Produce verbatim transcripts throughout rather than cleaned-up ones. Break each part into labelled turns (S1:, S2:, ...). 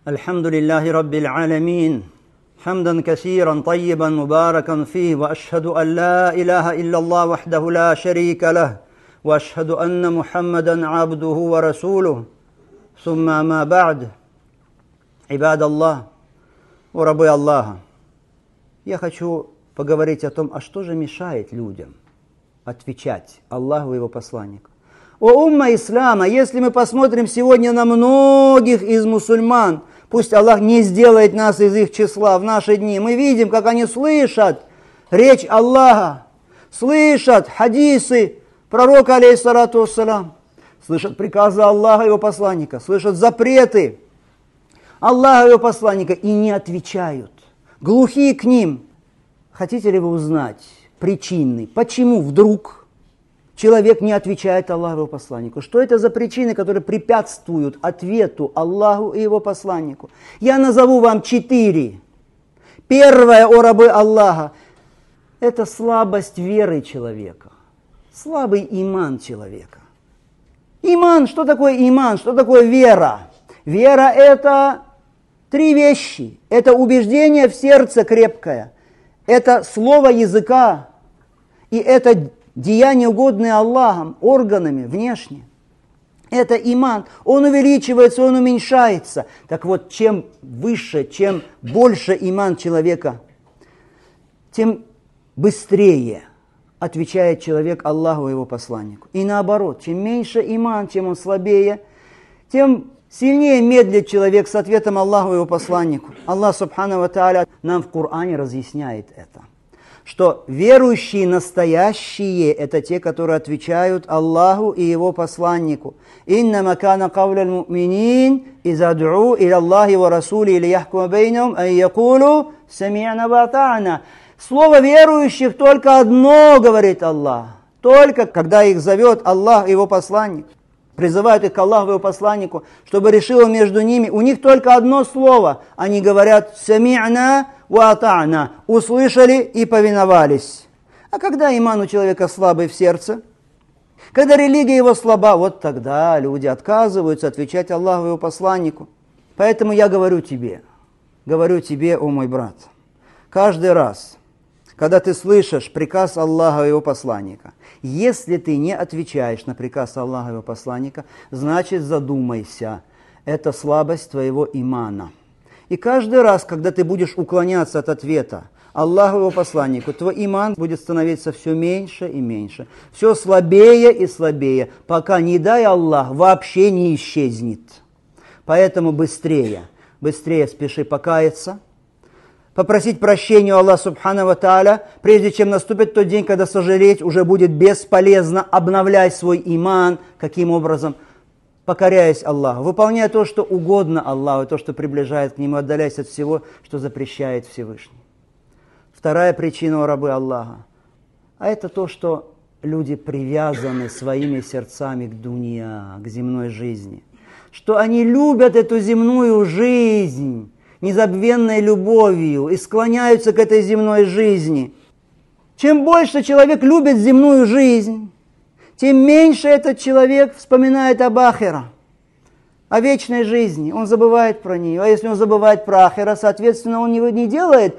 S1: الحمد لله رب العالمين حمدا كثيرا طيبا مباركا فيه وأشهد أن لا إله إلا الله وحده لا شريك له وأشهد أن محمدا عبده ورسوله ثم ما بعد عباد الله وربي الله. Я хочу поговорить о том, а что же мешает людям отвечать Аллаху и Его посланнику. О умма ислама, если мы посмотрим сегодня на многих из мусульман, пусть Аллах не сделает нас из их числа в наши дни, мы видим, как они слышат речь Аллаха, слышат хадисы пророка, алейхиссалату вассалам, слышат приказы Аллаха и Его посланника, слышат запреты Аллаха и Его посланника и не отвечают, глухие к ним. Хотите ли вы узнать причины, почему вдруг человек не отвечает Аллаху и Его посланнику? Что это за причины, которые препятствуют ответу Аллаху и Его посланнику? Я назову вам четыре. Первое, о рабы Аллаха, это слабость веры человека, слабый иман человека. Иман, что такое иман, что такое вера? Вера – это три вещи. Это убеждение в сердце крепкое, это слово языка, и это деяния, угодные Аллахом, органами, внешне. Это иман. Он увеличивается, он уменьшается. Так вот, чем выше, чем больше иман человека, тем быстрее отвечает человек Аллаху и Его посланнику. И наоборот, чем меньше иман, чем он слабее, тем сильнее медлит человек с ответом Аллаху и Его посланнику. Аллах Субхану ва Тааля нам в Коране разъясняет это, что верующие настоящие – это те, которые отвечают Аллаху и Его посланнику. «Иннама кана кавля л-му'минин иза ду'у иля Аллахи ва расули или яхкума бейнахум ан якулу сами'на ва атa'на». Слово верующих только одно, говорит Аллах. Только когда их зовет Аллах и Его посланник, призывают их к Аллаху и Его посланнику, чтобы решил между ними, у них только одно слово. Они говорят «сами'на ва атa'на», услышали и повиновались. А когда иман у человека слабый в сердце, когда религия его слаба, вот тогда люди отказываются отвечать Аллаху и Его посланнику. Поэтому я говорю тебе, говорю тебе, о мой брат, каждый раз, когда ты слышишь приказ Аллаха и Его посланника, если ты не отвечаешь на приказ Аллаха и Его посланника, значит задумайся, это слабость твоего имана. И каждый раз, когда ты будешь уклоняться от ответа Аллаху и Его посланнику, твой иман будет становиться все меньше и меньше, все слабее и слабее, пока, не дай Аллах, вообще не исчезнет. Поэтому быстрее, быстрее спеши покаяться, попросить прощения у Аллаха Субхану ва Тааля, прежде чем наступит тот день, когда сожалеть уже будет бесполезно. Обновляй свой иман. Каким образом? Покоряясь Аллаху, выполняя то, что угодно Аллаху, то, что приближает к Нему, отдаляясь от всего, что запрещает Всевышний. Вторая причина, о рабы Аллаха, а это то, что люди привязаны своими сердцами к дунья, к земной жизни, что они любят эту земную жизнь незабвенной любовью и склоняются к этой земной жизни. Чем больше человек любит земную жизнь, тем меньше этот человек вспоминает об ахира, о вечной жизни. Он забывает про нее. А если он забывает про ахира, соответственно, он не делает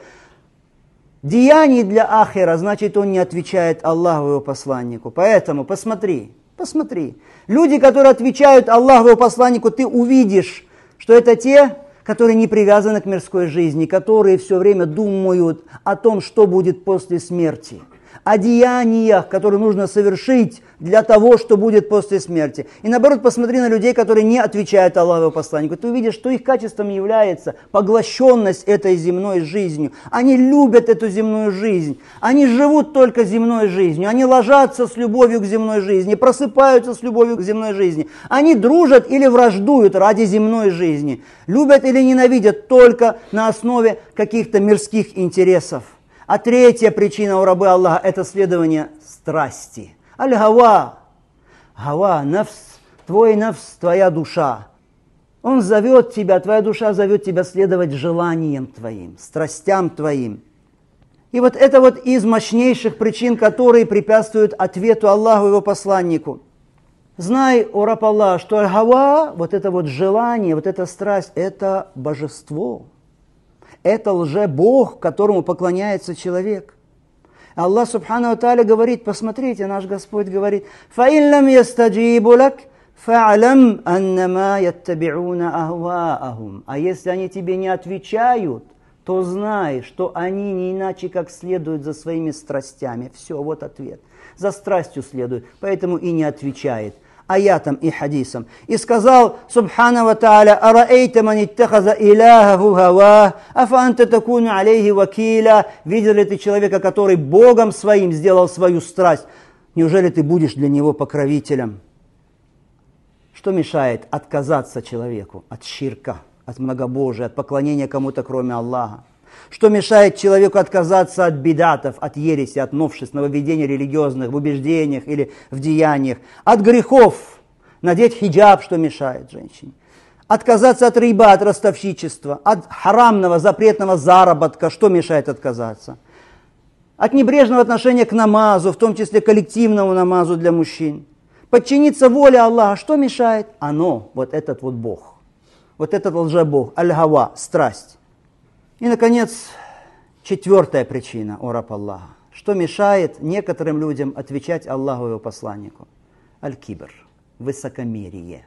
S1: деяний для ахира, значит, он не отвечает Аллаху и Его посланнику. Поэтому посмотри, посмотри. Люди, которые отвечают Аллаху и Его посланнику, ты увидишь, что это те, которые не привязаны к мирской жизни, которые все время думают о том, что будет после смерти, о деяниях, которые нужно совершить для того, что будет после смерти. И наоборот, посмотри на людей, которые не отвечают Аллаху и Его посланнику. Ты увидишь, что их качеством является поглощенность этой земной жизнью. Они любят эту земную жизнь. Они живут только земной жизнью. Они ложатся с любовью к земной жизни, просыпаются с любовью к земной жизни. Они дружат или враждуют ради земной жизни. Любят или ненавидят только на основе каких-то мирских интересов. А третья причина у рабы Аллаха – это следование страсти. Аль-Гава, Гава, нафс, твой нафс, твоя душа. Он зовет тебя, твоя душа зовет тебя следовать желаниям твоим, страстям твоим. И вот это вот из мощнейших причин, которые препятствуют ответу Аллаху и Его посланнику. Знай, о раб Аллах, что аль-гава, вот это вот желание, вот эта страсть, это божество. Это лже-бог, которому поклоняется человек. Аллах Субхану ва Тааля говорит, посмотрите, наш Господь говорит, «Фаин лам ястаджибу лак, фа'алам аннама яттаби'уна ахва'ахум». А если они тебе не отвечают, то знай, что они не иначе как следуют за своими страстями. Все, вот ответ. За страстью следует, поэтому и не отвечает. Аятом и хадисом. И сказал Субхану ва Тааля: «Араэйта ман иттахаза иляхаху гава, афа анта такуну алейхи вакиля». Видел ли ты человека, который Богом своим сделал свою страсть? Неужели ты будешь для него покровителем? Что мешает отказаться человеку от ширка, от многобожия, от поклонения кому-то, кроме Аллаха? Что мешает человеку отказаться от бидатов, от ереси, от новшеств, нововведений религиозных в убеждениях или в деяниях, от грехов, надеть хиджаб, что мешает женщине, отказаться от риба, от ростовщичества, от харамного, запретного заработка, что мешает отказаться, от небрежного отношения к намазу, в том числе коллективному намазу для мужчин, подчиниться воле Аллаха, что мешает? Оно, вот этот вот Бог, вот этот лжебог, аль-гава, страсть. И, наконец, четвертая причина, о раб Аллаха. Что мешает некоторым людям отвечать Аллаху и его посланнику? Аль-кибр, высокомерие.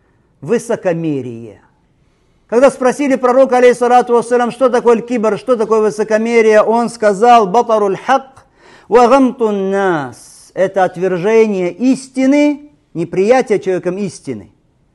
S1: Высокомерие. Когда спросили пророка, алейхиссалату вассалям, что такое аль-кибр, что такое высокомерие, он сказал: «Батаруль хак ва гамтун нас». Это отвержение истины, неприятие человеком истины.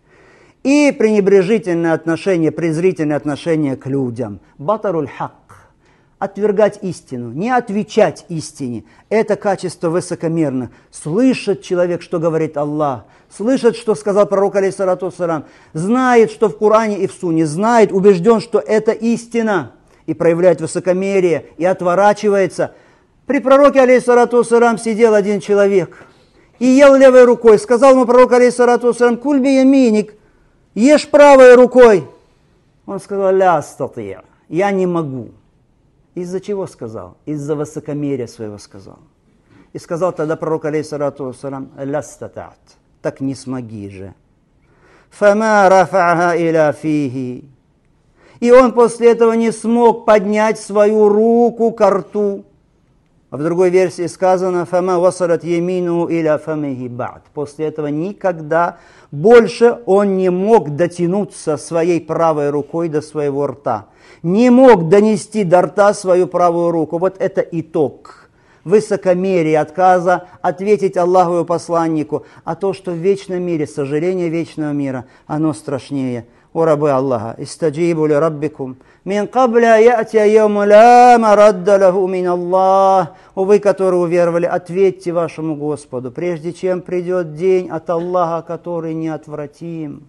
S1: И пренебрежительное отношение, презрительное отношение к людям. Батаруль хак. Отвергать истину, не отвечать истине. Это качество высокомерных. Слышит человек, что говорит Аллах. Слышит, что сказал пророк, алейхиссалату вассалям. Знает, что в Коране и в Сунне. Знает, убежден, что это истина. И проявляет высокомерие, и отворачивается. При пророке, алейхиссалату вассалям, сидел один человек. И ел левой рукой. Сказал ему пророк, алейхиссалату вассалям: «Куль би яминик». Ешь правой рукой. Он сказал: «Ля астати», я не могу. Из-за чего сказал? Из-за высокомерия своего сказал. И сказал тогда пророк, алейхиссалату вассалям: «Ля астатат», так не смоги же. Фама рафа'ха иля фихи. И он после этого не смог поднять свою руку ко рту. А в другой версии сказано: «Фама васалат ямину иля фамихи ба'д». После этого никогда больше он не мог дотянуться своей правой рукой до своего рта. Не мог донести до рта свою правую руку. Вот это итог высокомерия, отказа ответить Аллаху и посланнику. А то, что в вечном мире, сожаление вечного мира, оно страшнее. О рабы Аллаха, истаджибу ли раббикум, мин кабля я'тия йому ла марадда лаху мин Аллах. О вы, которые уверовали, ответьте вашему Господу, прежде чем придет день от Аллаха, который неотвратим.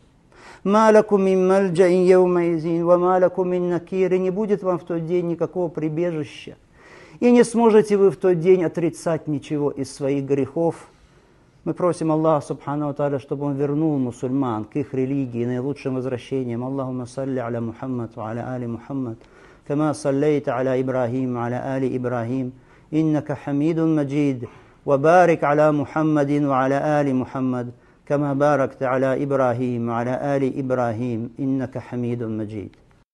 S1: Ма лакум мин мальджаин йаумаизин, ва ма лакум мин накир. И не будет вам в тот день никакого прибежища. И не сможете вы в тот день отрицать ничего из своих грехов. Мы просим Аллаха Субхану ва Тааля, чтобы Он вернул мусульман к их религии наилучшим возвращением. Аллахумма салли аля Мухаммад ва аля али Мухаммад, кама саллейта аля Ибрахим ва аля али Ибрахим, иннака хамидун маджид, ва барик аля Мухаммадин ва аля али Мухаммад, кама баракта аля Ибрахим ва аля али Ибрахим, иннака хамидун маджид.